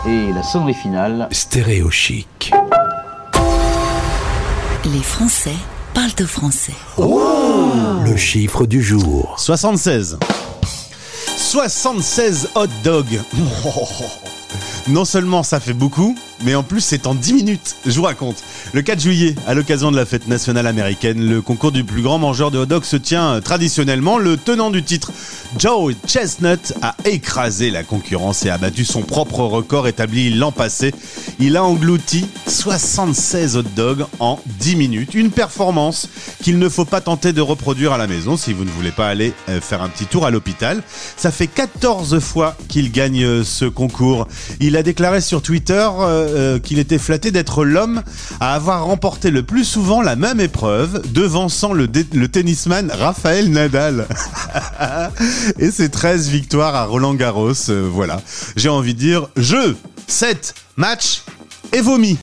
Et la sonnerie finale. Stéréo Chic. Les Français parlent au français. Oh, le chiffre du jour. 76. 76 hot dogs. Non seulement ça fait beaucoup, mais en plus c'est en 10 minutes. Je vous raconte. Le 4 juillet, à l'occasion de la fête nationale américaine, le concours du plus grand mangeur de hot dogs se tient traditionnellement. Le tenant du titre, Joe Chestnut, a écrasé la concurrence et a battu son propre record établi l'an passé. Il a englouti 76 hot dogs en 10 minutes. Une performance qu'il ne faut pas tenter de reproduire à la maison si vous ne voulez pas aller faire un petit tour à l'hôpital. Ça fait 14 fois qu'il gagne ce concours. Il a déclaré sur Twitter qu'il était flatté d'être l'homme à avoir remporté le plus souvent la même épreuve, devançant le tennisman Rafael Nadal. Et ses 13 victoires à Roland-Garros, voilà. J'ai envie de dire jeu, 7, match et vomi.